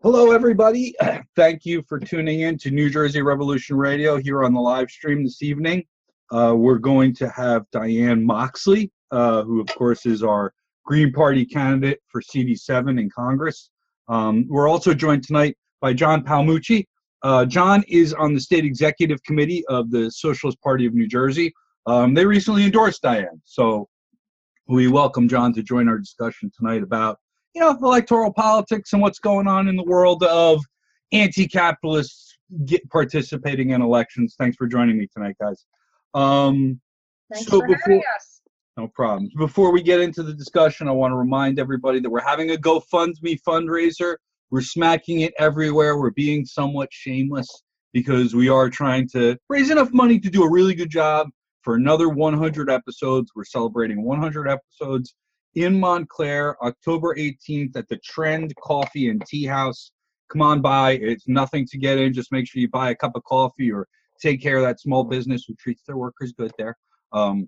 Hello, everybody. Thank you for tuning in to New Jersey Revolution Radio here on the live stream this evening. We're going to have Diane Moxley, who, of course, is our Green Party candidate for CD7 in Congress. We're also joined tonight by John Palmucci. John is on the State Executive Committee of the Socialist Party of New Jersey. They recently endorsed Diane, so we welcome John to join our discussion tonight about electoral politics and what's going on in the world of anti-capitalists participating in elections. Thanks for joining me tonight, guys. Thanks for having us. No problem. Before we get into the discussion, I want to remind everybody that we're having a GoFundMe fundraiser. We're smacking it everywhere. We're being somewhat shameless because we are trying to raise enough money to do a really good job for another 100 episodes. We're celebrating 100 episodes in Montclair, October 18th at the Trend Coffee and Tea House. Come on by. It's nothing to get in. Just make sure you buy a cup of coffee or take care of that small business who treats their workers good there. Come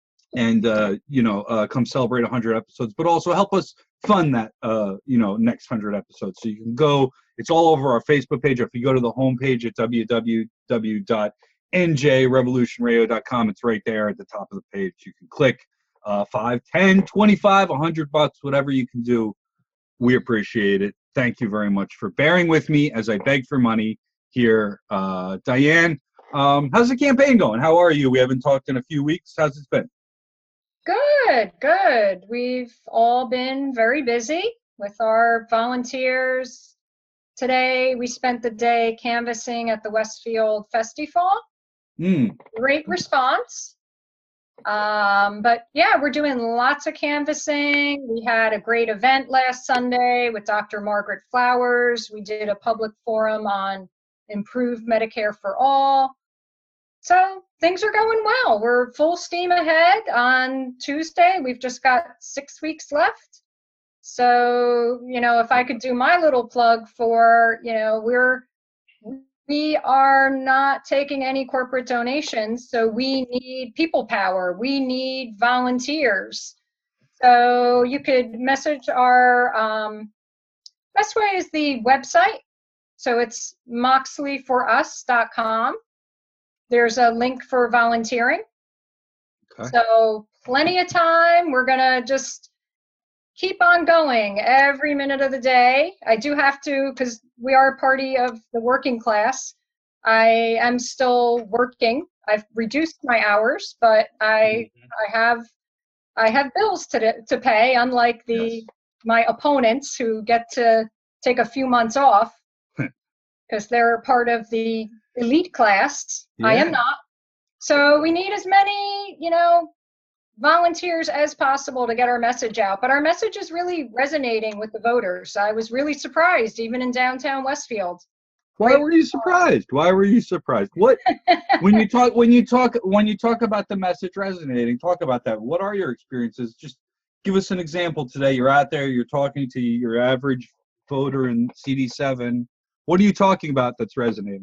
celebrate 100 episodes, but also help us fund that, next 100 episodes. So you can go, it's all over our Facebook page. If you go to the homepage at www.njrevolutionradio.com, it's right there at the top of the page. You can click 5, 10, 25, $100, whatever you can do. We appreciate it. Thank you very much for bearing with me as I beg for money here. Diane, how's the campaign going? How are you? We haven't talked in a few weeks. How's it been? Good. We've all been very busy with our volunteers. Today, we spent the day canvassing at the Westfield Festival. Great response. But yeah, we're doing lots of canvassing. We had a great event last Sunday with Dr. Margaret Flowers. We did a public forum on improved Medicare for all. So things are going well. We're full steam ahead on Tuesday. We've just got 6 weeks left. So, if I could do my little plug for, we are not taking any corporate donations, so we need people power. We need volunteers. So you could message our, best way is the website. So it's moxleyforus.com. There's a link for volunteering. Okay. So plenty of time. We're going to just keep on going every minute of the day. I do have to, because we are a party of the working class. I am still working. I've reduced my hours, but I have bills to pay, unlike my opponents who get to take a few months off because they're part of the elite class. Yeah. I am not. So we need as many, volunteers as possible to get our message out. But our message is really resonating with the voters. I was really surprised, even in downtown Westfield. Why were you surprised? What when you talk about the message resonating, talk about that. What are your experiences? Just give us an example today. You're out there, you're talking to your average voter in CD7. What are you talking about that's resonating?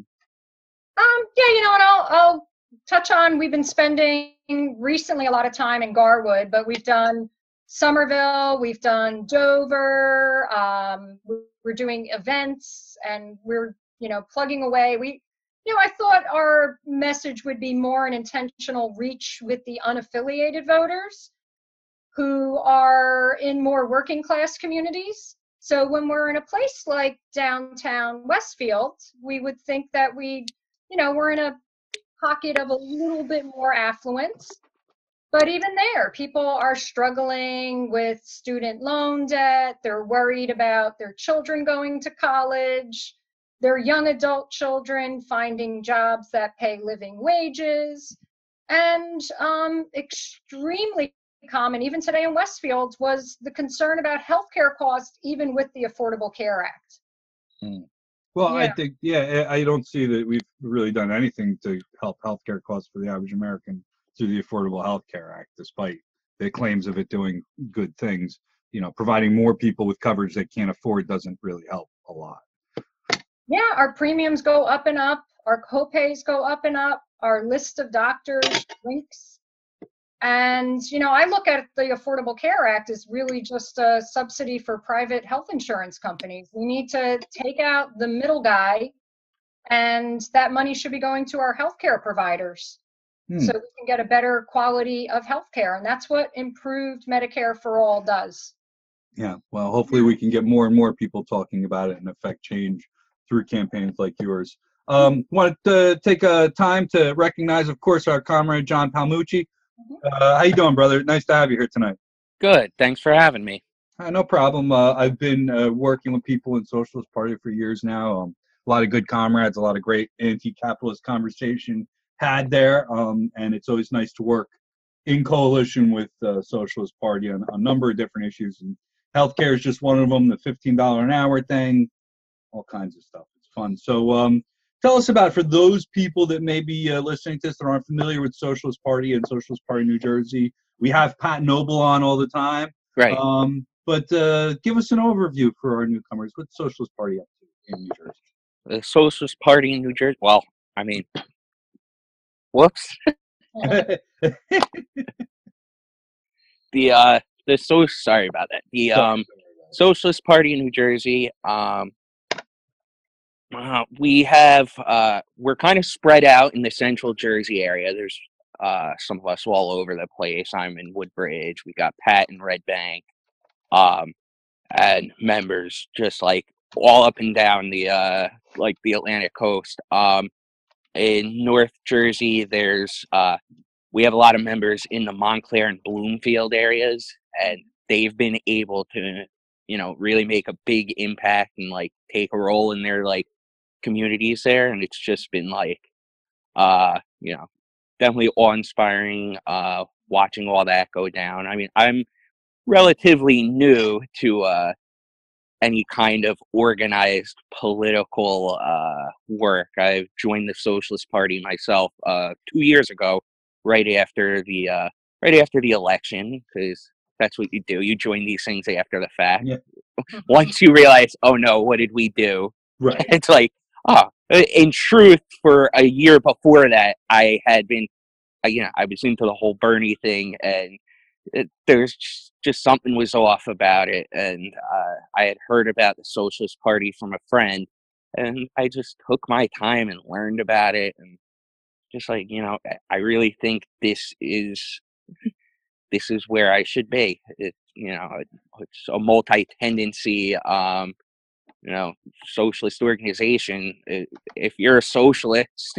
And I'll touch on, we've been spending recently a lot of time in Garwood, but we've done Somerville, we've done Dover, we're doing events, and we're, plugging away. I thought our message would be more an intentional reach with the unaffiliated voters who are in more working class communities. So when we're in a place like downtown Westfield, we would think that we're in a pocket of a little bit more affluence. But even there, people are struggling with student loan debt. They're worried about their children going to college, their young adult children finding jobs that pay living wages. And extremely common, even today in Westfield, was the concern about healthcare costs, even with the Affordable Care Act. Well, yeah. I think, I don't see that we've really done anything to help healthcare costs for the average American through the Affordable Health Care Act, despite the claims of it doing good things. Providing more people with coverage they can't afford doesn't really help a lot. Yeah, our premiums go up and up. Our copays go up and up. Our list of doctors shrinks. And, I look at the Affordable Care Act as really just a subsidy for private health insurance companies. We need to take out the middle guy, and that money should be going to our healthcare providers so we can get a better quality of healthcare. And that's what improved Medicare for All does. Yeah, well, hopefully we can get more and more people talking about it and affect change through campaigns like yours. Want to take a time to recognize, of course, our comrade John Palmucci. How you doing, brother? Nice to have you here tonight. Good. Thanks for having me. No problem. I've been working with people in Socialist Party for years now. A lot of good comrades, a lot of great anti-capitalist conversation had there, and it's always nice to work in coalition with Socialist Party on a number of different issues. And healthcare is just one of them, the $15 an hour thing, all kinds of stuff. It's fun. So tell us about, for those people that may be listening to this that aren't familiar with Socialist Party and Socialist Party New Jersey, we have Pat Noble on all the time. Right. But give us an overview for our newcomers. What's Socialist Party up to in New Jersey? The Socialist Party in New Jersey, well, I mean, whoops. Sorry about that. The Socialist Party in New Jersey, we have, we're kind of spread out in the central Jersey area. There's some of us all over the place. I'm in Woodbridge. We got Pat in Red Bank, and members just like all up and down the like the Atlantic coast. In North Jersey, there's we have a lot of members in the Montclair and Bloomfield areas, and they've been able to, really make a big impact and like take a role in their like communities there. And it's just been like, definitely awe-inspiring watching all that go down. I mean, I'm relatively new to any kind of organized political work. I've joined the Socialist Party myself 2 years ago, right after the election, because that's what you do. You join these things after the fact. Yeah. Once you realize, oh no, what did we do? Right. It's like, in truth, for a year before that, I had been, I was into the whole Bernie thing, and there's just something was off about it. And I had heard about the Socialist Party from a friend, and I just took my time and learned about it. And just like, I really think this is where I should be. It's a multi-tendency, socialist organization. If you're a socialist,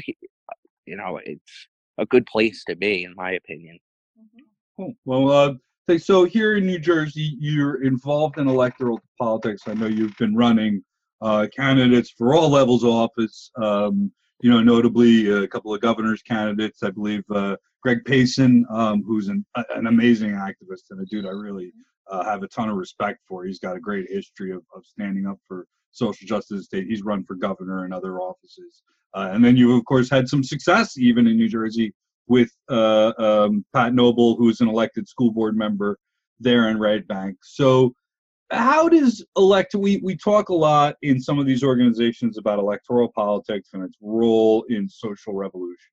it's a good place to be, in my opinion. Cool. Well, so here in New Jersey, you're involved in electoral politics. I know you've been running candidates for all levels of office. Notably a couple of governor's candidates. I believe Greg Payson, who's an amazing activist and a dude I really have a ton of respect for. He's got a great history of standing up for social justice in the state. He's run for governor and other offices. And then you, of course, had some success even in New Jersey with Pat Noble, who's an elected school board member there in Red Bank. So how does we talk a lot in some of these organizations about electoral politics and its role in social revolution.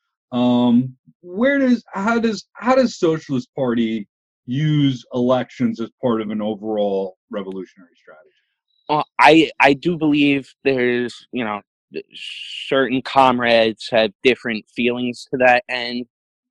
How does Socialist Party use elections as part of an overall revolutionary strategy? Well, I do believe there's, certain comrades have different feelings to that end.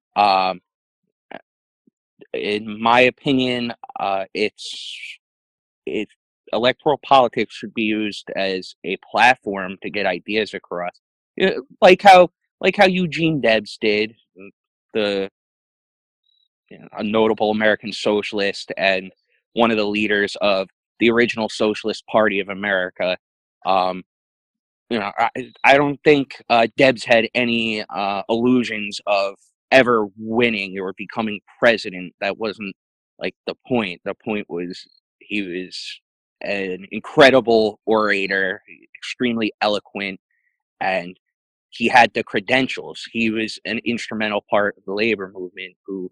In my opinion, it's electoral politics should be used as a platform to get ideas across, like how Eugene Debs did, a notable American socialist and one of the leaders of the original Socialist Party of America. I don't think Debs had any illusions of ever winning or becoming president. That wasn't like the point. The point was he was an incredible orator, extremely eloquent, and he had the credentials. He was an instrumental part of the labor movement who,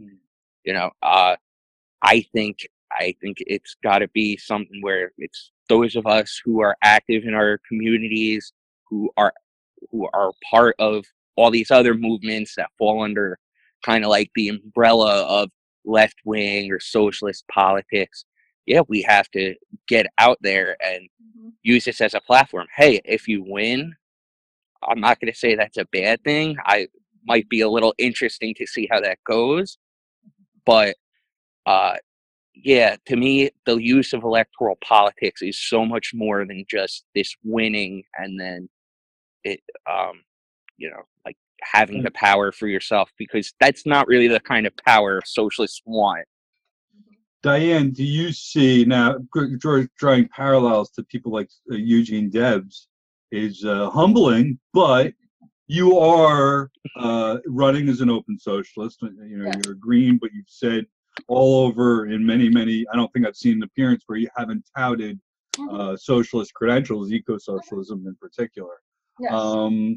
I think it's got to be something where it's those of us who are active in our communities, who are part of all these other movements that fall under kind of like the umbrella of left wing or socialist politics. Yeah, we have to get out there and use this as a platform. Hey, if you win, I'm not going to say that's a bad thing. I might be a little interesting to see how that goes, but yeah, to me, the use of electoral politics is so much more than just this winning and then it, like having the power for yourself, because that's not really the kind of power socialists want. Diane, do you see now drawing parallels to people like Eugene Debs is humbling, but you are running as an open socialist. You're green, but you've said all over in many, I don't think I've seen an appearance where you haven't touted socialist credentials, eco-socialism in particular. Yes.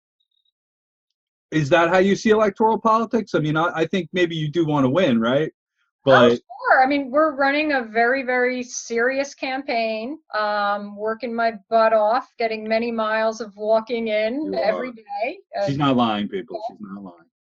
Is that how you see electoral politics? I mean, I think maybe you do want to win, right? But sure. I mean, we're running a very, very serious campaign, working my butt off, getting many miles of walking in every day. She's not lying, people. She's not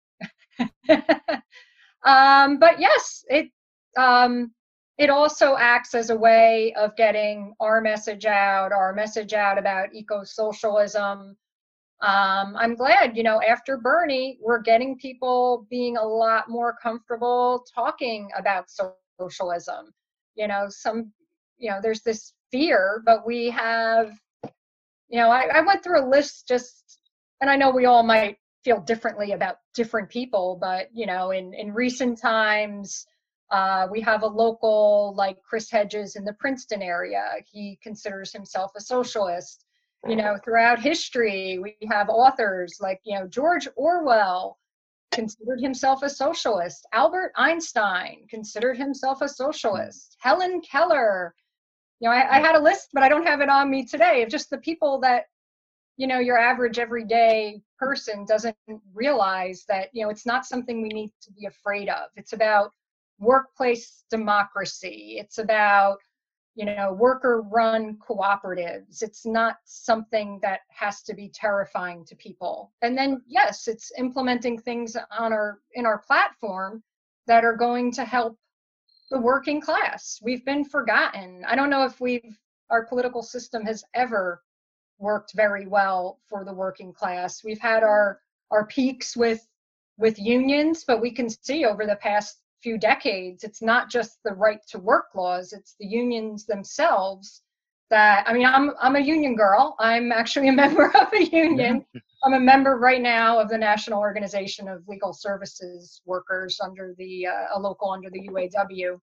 lying. But yes, it also acts as a way of getting our message out about eco-socialism. I'm glad, after Bernie, we're getting people being a lot more comfortable talking about socialism. There's this fear, but we have, I went through a list and I know we all might feel differently about different people, but, in recent times, we have a local like Chris Hedges in the Princeton area. He considers himself a socialist. Throughout history, we have authors like, George Orwell considered himself a socialist. Albert Einstein considered himself a socialist. Helen Keller. I had a list, but I don't have it on me today, of just the people that, your average everyday person doesn't realize that, it's not something we need to be afraid of. It's about workplace democracy. It's about worker-run cooperatives. It's not something that has to be terrifying to people. And then, yes, it's implementing things in our platform that are going to help the working class. We've been forgotten. I don't know if our political system has ever worked very well for the working class. We've had our peaks with unions, but we can see over the past few decades, it's not just the right to work laws, it's the unions themselves I'm a union girl. I'm actually a member of a union. I'm a member right now of the National Organization of Legal Services Workers under a local under the UAW.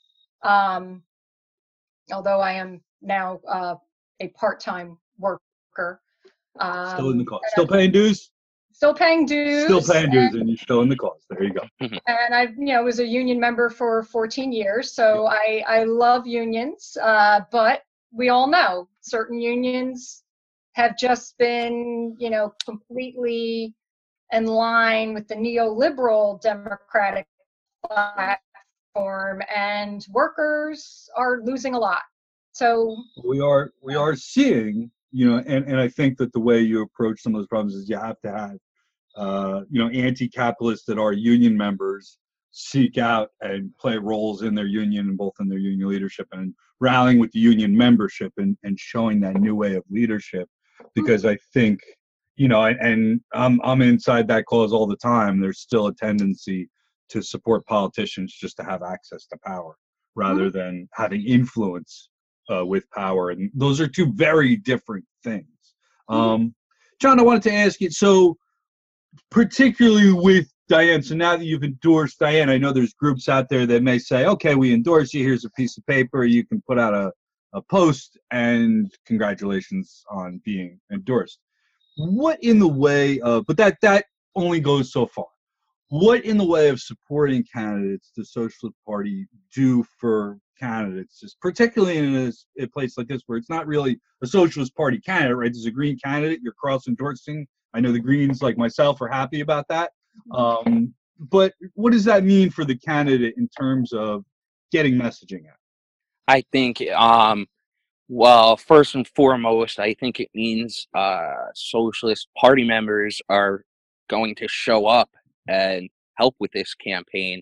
Although I am now a part-time worker. Still in the cause. Still paying dues? Still paying dues. Still paying dues, and you're still in the cause. There you go. And I, was a union member for 14 years, so I love unions. But we all know certain unions have just been, completely in line with the neoliberal democratic platform, and workers are losing a lot. So we are seeing, and I think that the way you approach some of those problems is you have to have anti-capitalists that are union members seek out and play roles in their union and both in their union leadership and rallying with the union membership and showing that new way of leadership. Because I think, and I'm inside that cause all the time. There's still a tendency to support politicians just to have access to power rather than having influence with power. And those are two very different things. John, I wanted to ask you, so particularly with Diane, so now that you've endorsed Diane, I know there's groups out there that may say, okay, we endorse you, here's a piece of paper, you can put out a post, and congratulations on being endorsed. What in the way of, but that only goes so far. What in the way of supporting candidates does the Socialist Party do for candidates, just particularly in a place like this where it's not really a Socialist Party candidate, right? There's a Green candidate, you're cross-endorsing. I know the Greens, like myself, are happy about that. But what does that mean for the candidate in terms of getting messaging out? I think, well, first and foremost, I think it means Socialist Party members are going to show up and help with this campaign.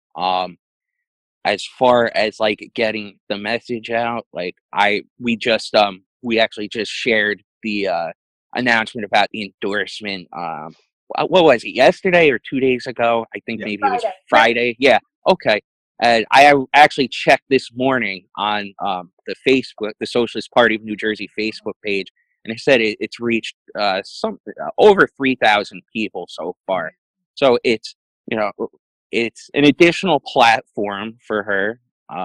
As far as like getting the message out, like we actually just shared the announcement about the endorsement. What was it, yesterday or 2 days ago? I think Yeah. maybe it was Friday. Friday. Yeah. Okay. And I actually checked this morning on the Facebook, the Socialist Party of New Jersey Facebook page, and it said it's reached over 3,000 people so far. So it's, you know, it's an additional platform for her.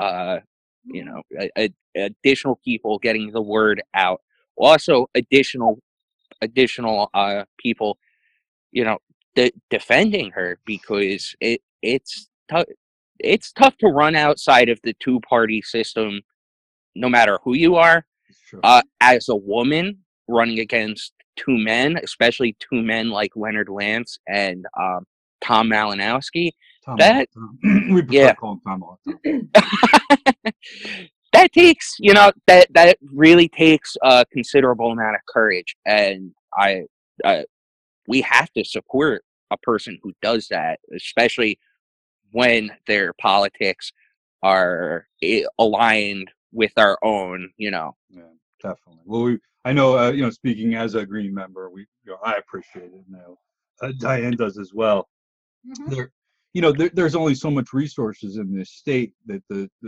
Additional people getting the word out. Also, additional people, defending her, because it's tough to run outside of the two-party system, no matter who you are. Sure. As a woman running against two men, especially two men like Leonard Lance and Tom Malinowski. Tom, That we prefer calling Tom all the time. that takes, that really takes a considerable amount of courage, and we have to support a person who does that, especially when their politics are aligned with our own. Yeah, definitely. Well, I know, speaking as a Green member, I appreciate it. Diane does as well. Mhm. There's only so much resources in this state that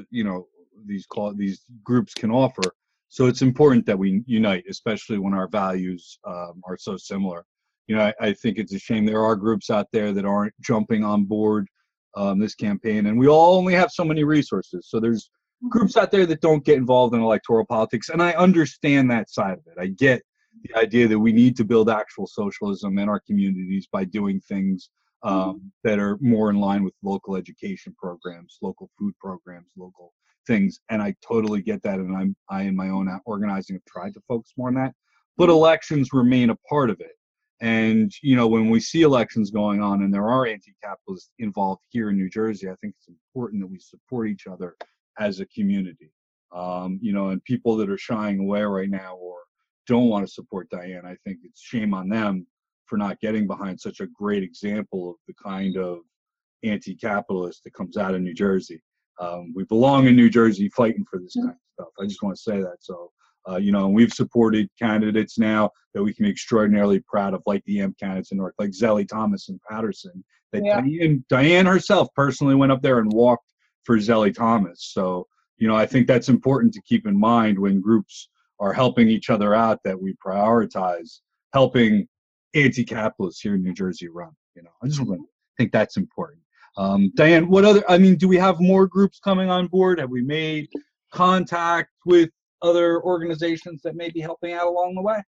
these groups can offer. So it's important that we unite, especially when our values are so similar. I think it's a shame there are groups out there that aren't jumping on board this campaign, and we all only have so many resources. So there's groups out there that don't get involved in electoral politics, and I understand that side of it. I get the idea that we need to build actual socialism in our communities by doing things that are more in line with local education programs, local food programs, local things. And I totally get that. And I in my own organizing have tried to focus more on that. But elections remain a part of it. And, when we see elections going on and there are anti-capitalists involved here in New Jersey, I think it's important that we support each other as a community. And people that are shying away right now or don't want to support Diane, I think it's shame on them for not getting behind such a great example of the kind of anti-capitalist that comes out of New Jersey. We belong in New Jersey fighting for this kind of stuff. I just want to say that. So, we've supported candidates now that we can be extraordinarily proud of, like the EM candidates in North, like Zelle Thomas in Patterson. That Diane herself personally went up there and walked for Zelle Thomas. So, I think that's important to keep in mind when groups are helping each other out, that we prioritize helping anti-capitalists here in New Jersey run. I just think that's important. Diane, do we have more groups coming on board? Have we made contact with other organizations that may be helping out along the way?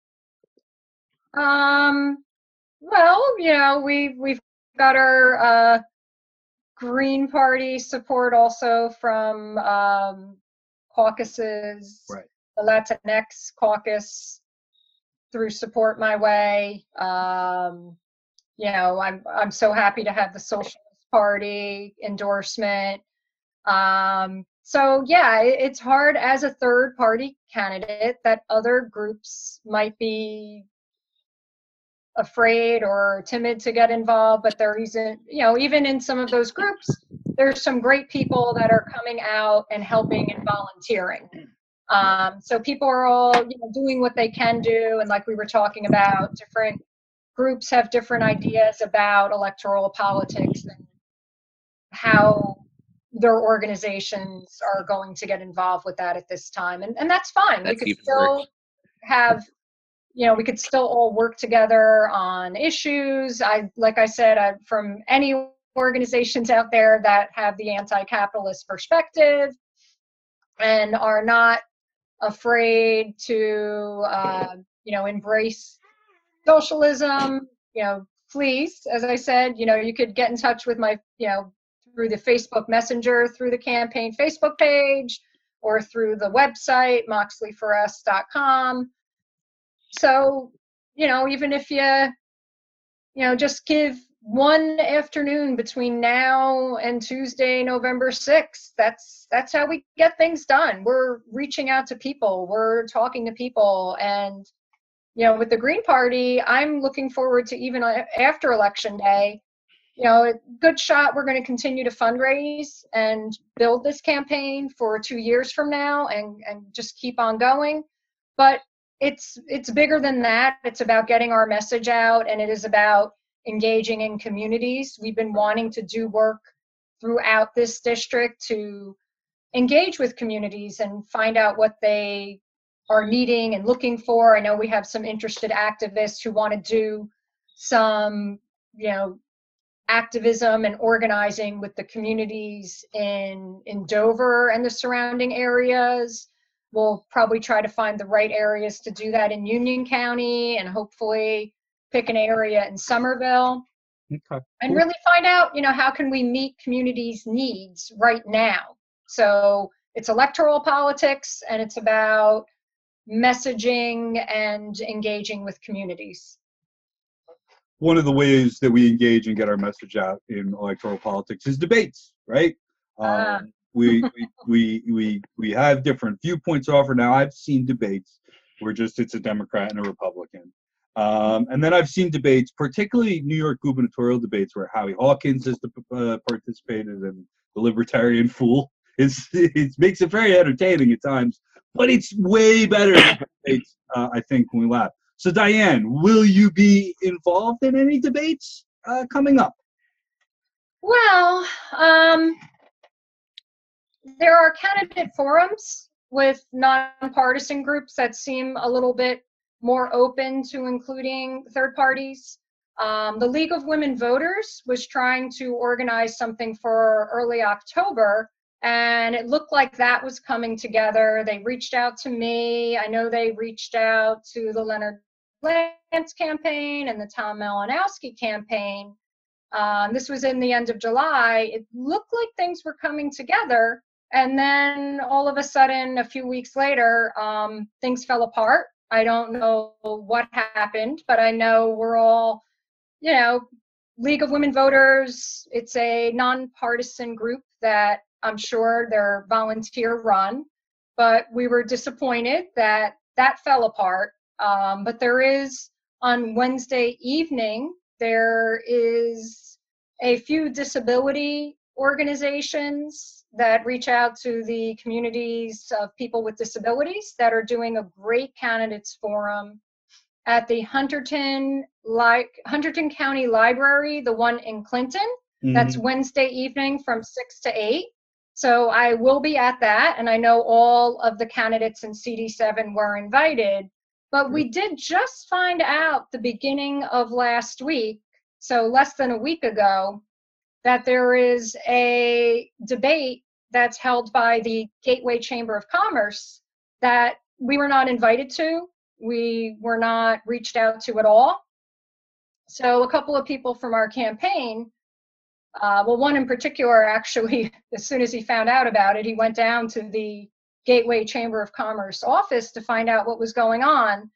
Well, we've got our Green Party support also from caucuses, right. The Latinx caucus through Support My Way. I'm so happy to have the Socialist Party endorsement. So yeah, it's hard as a third party candidate that other groups might be afraid or timid to get involved, but there isn't, even in some of those groups, there's some great people that are coming out and helping and volunteering. So people are all, doing what they can do. And like we were talking about, different groups have different ideas about electoral politics and how their organizations are going to get involved with that at this time. And that's fine. We could still have, we could still all work together on issues. Like I said, from any organizations out there that have the anti-capitalist perspective and are not afraid to, embrace socialism, please, as I said, you could get in touch with my, through the Facebook Messenger, through the campaign Facebook page, or through the website, moxleyforus.com. So, even if you, just give one afternoon between now and Tuesday, November 6th, that's how we get things done. We're reaching out to people. We're talking to people. And, with the Green Party, I'm looking forward to, even after Election Day, good shot. We're going to continue to fundraise and build this campaign for 2 years from now and just keep on going. But it's bigger than that. It's about getting our message out, and it is about engaging in communities. We've been wanting to do work throughout this district to engage with communities and find out what they are needing and looking for. I know we have some interested activists who want to do some, activism and organizing with the communities in Dover and the surrounding areas. We'll probably try to find the right areas to do that in Union County, and hopefully pick an area in Somerville. Okay. And really find out, how can we meet communities' needs right now? So it's electoral politics, and it's about messaging and engaging with communities. One of the ways that we engage and get our message out in electoral politics is debates, right? We have different viewpoints offered. Now, I've seen debates where it's a Democrat and a Republican. And then I've seen debates, particularly New York gubernatorial debates, where Howie Hawkins has participated, and the Libertarian Fool. It makes it very entertaining at times, but it's way better than debates, I think, when we laugh. So, Diane, will you be involved in any debates coming up? Well, there are candidate forums with nonpartisan groups that seem a little bit more open to including third parties. The League of Women Voters was trying to organize something for early October, and it looked like that was coming together. They reached out to me. I know they reached out to the Leonard Lance campaign and the Tom Malinowski campaign. This was in the end of July. It looked like things were coming together, and then all of a sudden, a few weeks later, things fell apart. I don't know what happened, but I know we're all, League of Women Voters. It's a nonpartisan group that I'm sure they're volunteer run, but we were disappointed that that fell apart. But there is, on Wednesday evening, there is a few disability organizations that reach out to the communities of people with disabilities that are doing a great candidates forum at the Hunterdon County Library, the one in Clinton. Mm-hmm. That's Wednesday evening from 6 to 8. So I will be at that, and I know all of the candidates in CD7 were invited. But we did just find out the beginning of last week, so less than a week ago, that there is a debate that's held by the Gateway Chamber of Commerce that we were not invited to. We were not reached out to at all. So a couple of people from our campaign, one in particular, actually, as soon as he found out about it, he went down to the Gateway Chamber of Commerce office to find out what was going on.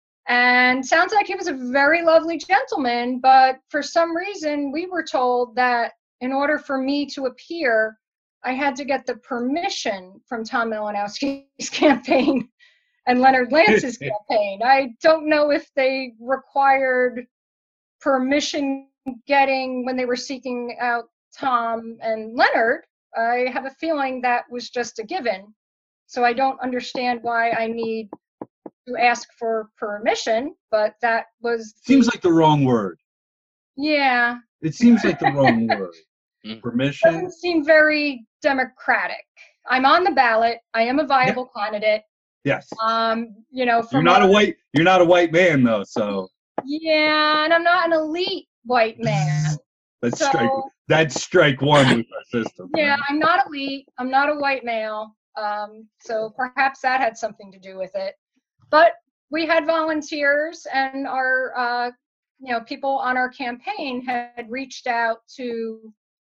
And sounds like he was a very lovely gentleman, but for some reason we were told that in order for me to appear, I had to get the permission from Tom Malinowski's campaign and Leonard Lance's campaign. I don't know if they required permission getting when they were seeking out Tom and Leonard. I have a feeling that was just a given. So I don't understand why I need to ask for permission, but that was... Seems like the wrong word. Yeah. It seems like the wrong word. Permission? Doesn't seem very democratic. I'm on the ballot. I am a viable candidate. Yes. You know, you're not a white man though, so. Yeah, and I'm not an elite white man. That's strike one with our system. Yeah, right? I'm not elite. I'm not a white male. So perhaps that had something to do with it. But we had volunteers, and our people on our campaign had reached out to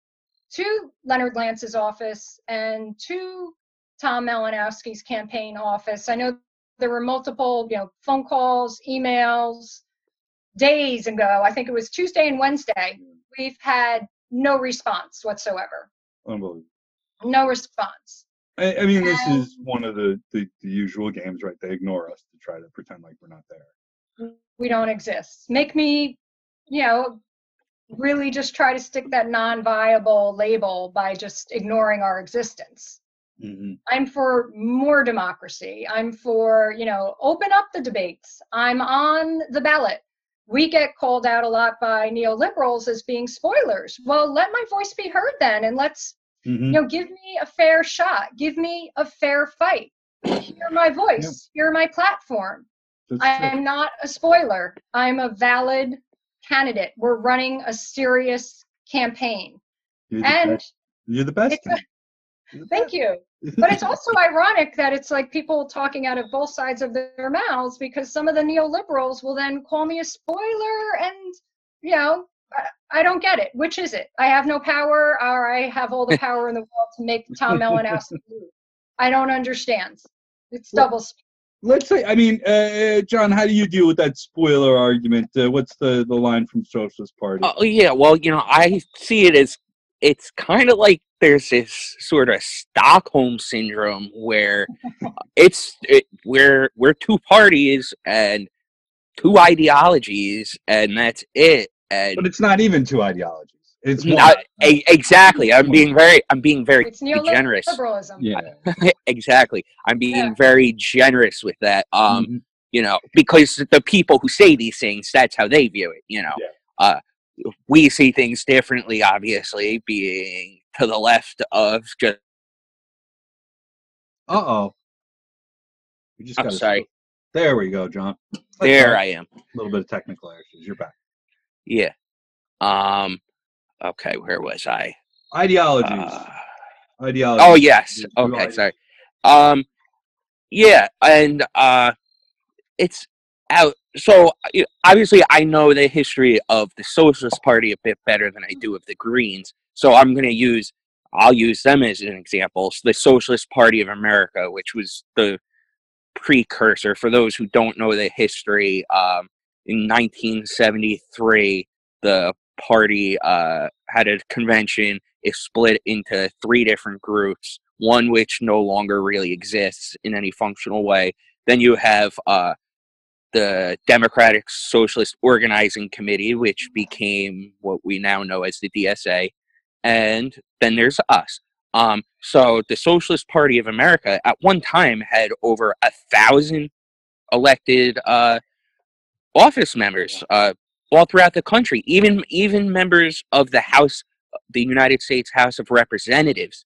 Leonard Lance's office and to Tom Malinowski's campaign office. I know there were multiple, phone calls, emails, days ago. I think it was Tuesday and Wednesday. We've had no response whatsoever. Unbelievable. No response. I mean, this is one of the usual games, right? They ignore us to try to pretend like we're not there. We don't exist. Make me, really just try to stick that non-viable label by just ignoring our existence. Mm-hmm. I'm for more democracy. I'm for, open up the debates. I'm on the ballot. We get called out a lot by neoliberals as being spoilers. Well, let my voice be heard then, and let's, give me a fair shot. Give me a fair fight. Hear my voice. Hear my platform. I'm not a spoiler. I'm a valid candidate. We're running a serious campaign. You're the best. Thank you. But it's also ironic that it's like people talking out of both sides of their mouths, because some of the neoliberals will then call me a spoiler, and I don't get it. Which is it? I have no power, or I have all the power in the world to make Tom Malinowski move? I don't understand. It's double speak. Let's say, John, how do you deal with that spoiler argument? What's the line from Socialist Party? Oh, yeah, well, I see it as, it's kind of like there's this sort of Stockholm syndrome where we're two parties and two ideologies, and that's it. But it's not even two ideologies. It's not exactly. I'm being very it's generous. Neoliberalism. Yeah, exactly. I'm being very generous with that. Because the people who say these things, that's how they view it. We see things differently, obviously, being to the left of just. We just I'm sorry. There we go, John. There I am. A little bit of technical issues. You're back. Yeah. Okay, where was I? Ideologies. Oh, yes. Okay, sorry. Yeah, and it's out. So obviously, I know the history of the Socialist Party a bit better than I do of the Greens. So I'll use them as an example. So the Socialist Party of America, which was the precursor, for those who don't know the history, in 1973, the party had a convention. It split into three different groups, one which no longer really exists in any functional way. Then you have the Democratic Socialist Organizing Committee, which became what we now know as the DSA. And then there's us. So the Socialist Party of America at one time had over 1,000 elected office members all throughout the country, even members of the House, the United States House of Representatives.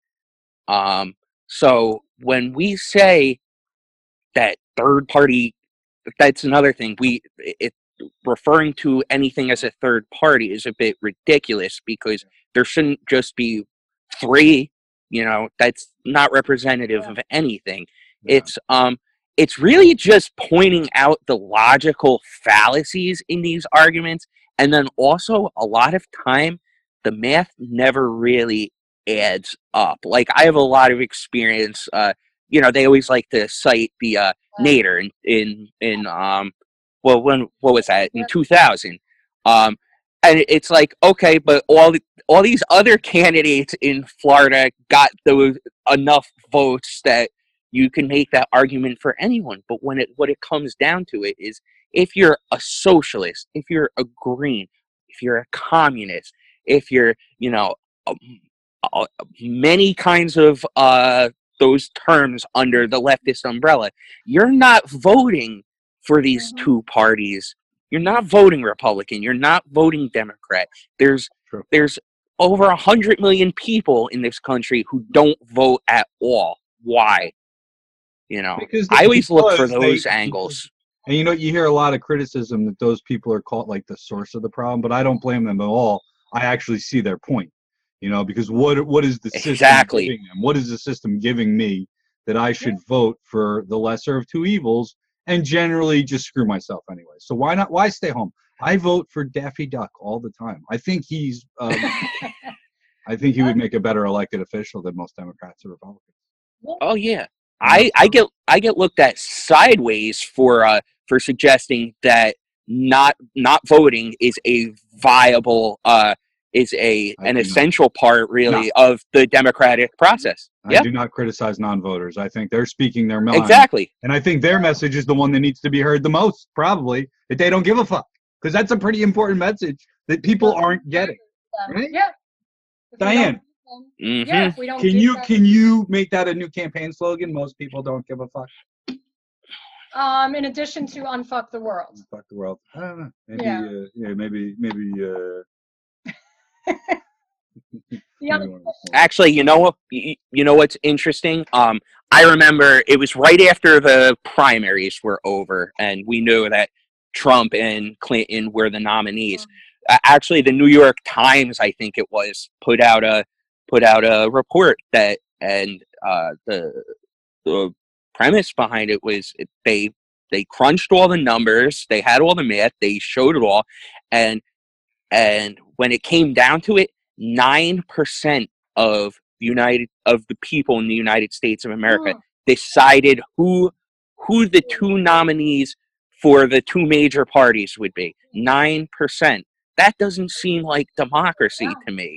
So when we say that third party, that's another thing. Referring to anything as a third party is a bit ridiculous, because there shouldn't just be three. That's not representative of anything. Yeah. It's really just pointing out the logical fallacies in these arguments, and then also a lot of time the math never really adds up. Like, I have a lot of experience. They always like to cite the Nader what was that, in 2000? And it's like, okay, but all these other candidates in Florida got those enough votes that you can make that argument for anyone. But what it comes down to it is, if you're a socialist, if you're a green, if you're a communist, if you're, many kinds of those terms under the leftist umbrella, you're not voting for these two parties. You're not voting Republican. You're not voting Democrat. There's over 100 million people in this country who don't vote at all. Why? Because I always look for those angles. And you hear a lot of criticism that those people are called like the source of the problem, but I don't blame them at all. I actually see their point. Because what is the system giving them? What is the system giving me that I should vote for the lesser of two evils and generally just screw myself anyway? So why not? Why stay home? I vote for Daffy Duck all the time. I think he's. I think he would make a better elected official than most Democrats or Republicans. Oh yeah, I get looked at sideways for suggesting that not voting is a viable an essential part, really, of the democratic process. I do not criticize non-voters. I think they're speaking their mind. Exactly. And I think their message is the one that needs to be heard the most, probably, that they don't give a fuck. Because that's a pretty important message that people aren't getting. Right? Yeah. If we don't Diane, give them- Mhm. Yeah, if we don't can give you them- can you make that a new campaign slogan? Most people don't give a fuck. in addition to unfuck the world. Fuck the world. I don't know. Maybe Yeah. maybe The other- Actually, you know what? You know what's interesting? I remember it was right after the primaries were over, and we knew that Trump and Clinton were the nominees. Actually, the New York Times, I think it was, put out a report that, and the premise behind it was they crunched all the numbers, they had all the math, they showed it all, and when it came down to it, 9% of the people in the United States of America decided who the two nominees for the two major parties would be. 9%. That doesn't seem like democracy to me.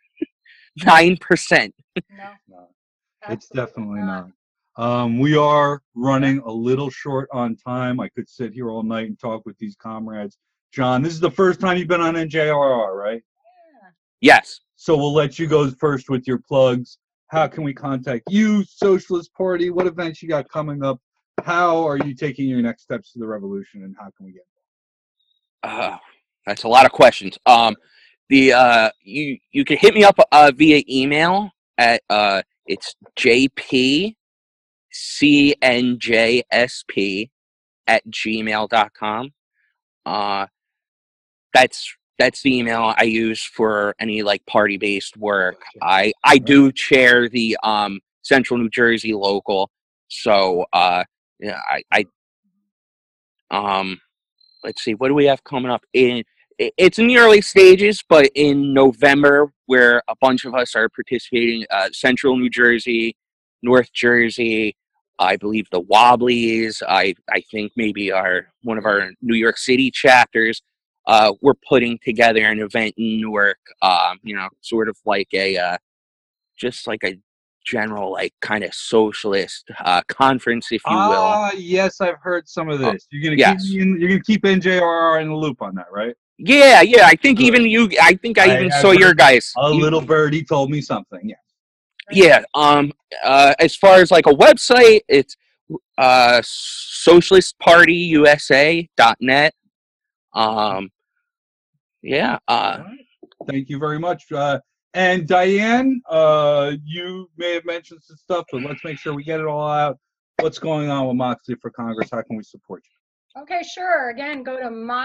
9%. No. It's definitely not. We are running a little short on time. I could sit here all night and talk with these comrades. John, this is the first time you've been on NJRR, right? Yes. So we'll let you go first with your plugs. How can we contact you, Socialist Party? What events you got coming up? How are you taking your next steps to the revolution, and how can we get involved? That's a lot of questions. You can hit me up via email at it's jpcnjsp@gmail.com. That's the email I use for any like party-based work. I do chair the Central New Jersey local, so yeah, let's see, what do we have coming up it's in the early stages, but in November, where a bunch of us are participating, Central New Jersey, North Jersey, I believe the Wobblies, I think maybe one of our New York City chapters, we're putting together an event in Newark, sort of like just like a general, like, kind of socialist conference, if you will. Yes, I've heard some of this. You're yes. gonna keep NJRR in the loop on that, right? Yeah. I think even you. I think I even saw your guys. Little birdie told me something. Yeah. Yeah. As far as like a website, it's socialistpartyusa.net. Yeah. Thank you very much. And Diane, you may have mentioned some stuff, but let's make sure we get it all out. What's going on with Moxley for Congress? How can we support you? Okay, sure. Again, go to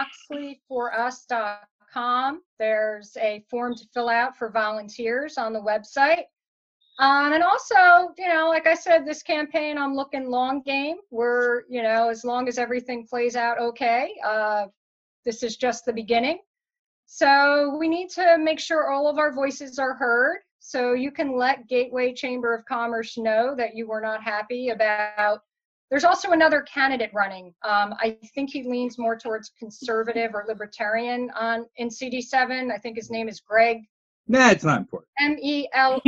moxleyforus.com. There's a form to fill out for volunteers on the website. And also, like I said, this campaign, I'm looking long game. We're, as long as everything plays out okay, this is just the beginning. So we need to make sure all of our voices are heard. So you can let Gateway Chamber of Commerce know that you were not happy about. There's also another candidate running. I think he leans more towards conservative or libertarian in CD7. I think his name is Greg. Nah, it's not important. MEL.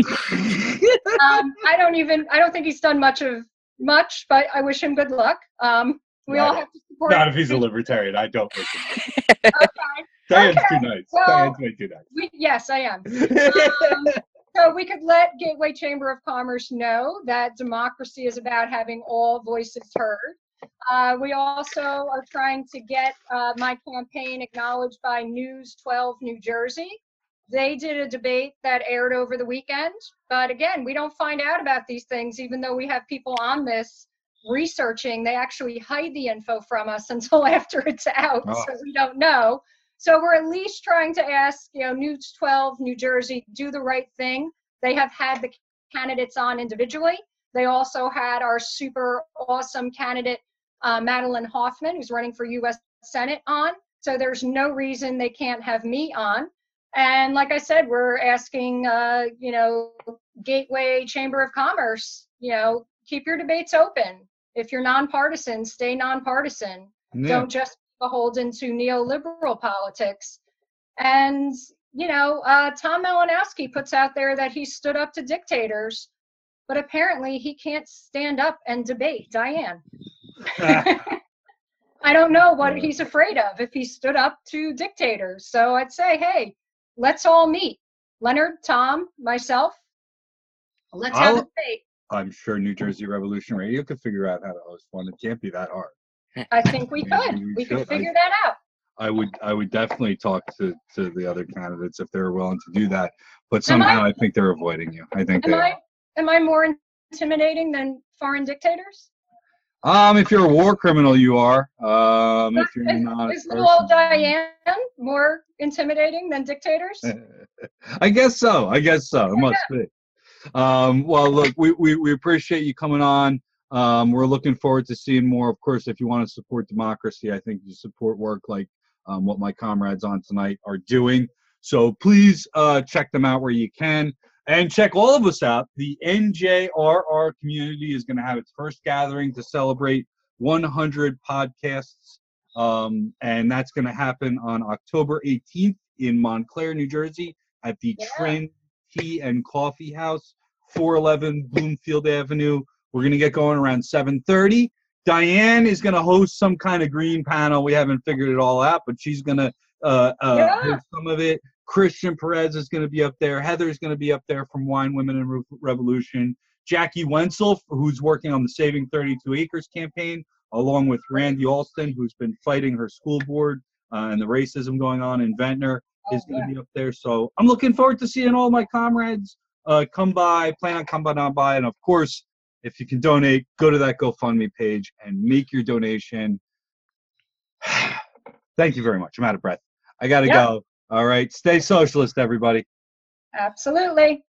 I don't think he's done much, but I wish him good luck. We all have to support. Not if he's a libertarian. I don't listen. Okay. Diane's too nice. Well, Diane's way too nice. Yes, I am. So we could let Gateway Chamber of Commerce know that democracy is about having all voices heard. We also are trying to get my campaign acknowledged by News 12 New Jersey. They did a debate that aired over the weekend. But again, we don't find out about these things, even though we have people on this researching. They actually hide the info from us until after it's out, so we don't know. So we're at least trying to ask, News 12 New Jersey, do the right thing. They have had the candidates on individually. They also had our super awesome candidate, Madeline Hoffman, who's running for U.S. Senate, on. So there's no reason they can't have me on. And like I said, we're asking, Gateway Chamber of Commerce, keep your debates open. If you're nonpartisan, stay nonpartisan. Yeah. Don't just be beholden to neoliberal politics. And, Tom Malinowski puts out there that he stood up to dictators, but apparently he can't stand up and debate Diane. I I don't know what he's afraid of if he stood up to dictators. So I'd say, hey, let's all meet. Leonard, Tom, myself. Let's have a debate. I'm sure New Jersey Revolution Radio could figure out how to host one. It can't be that hard. I think we could. We could figure that out. I would definitely talk to the other candidates if they're willing to do that. But somehow I think they're avoiding you. I think am I more intimidating than foreign dictators? If you're a war criminal, you are. If you're not, is little old Diane more intimidating than dictators? I guess so. It must be. Well, look, we appreciate you coming on. We're looking forward to seeing more. Of course, if you want to support democracy, I think you support work like what my comrades on tonight are doing. So please check them out where you can. And check all of us out. The NJRR community is going to have its first gathering to celebrate 100 podcasts. And that's going to happen on October 18th in Montclair, New Jersey at the Trend Tea and Coffee House, 411 Bloomfield Avenue. We're going to get going around 7:30. Diane is going to host some kind of green panel. We haven't figured it all out, but she's going to host some of it. Christian Perez is going to be up there. Heather's going to be up there from Wine, Women, and Revolution. Jackie Wenzel, who's working on the Saving 32 Acres campaign, along with Randy Alston, who's been fighting her school board and the racism going on in Ventnor, is going to be up there. So I'm looking forward to seeing all my comrades come by, plan on coming on by. And, of course, if you can donate, go to that GoFundMe page and make your donation. Thank you very much. I'm out of breath. I got to go. All right. Stay socialist, everybody. Absolutely.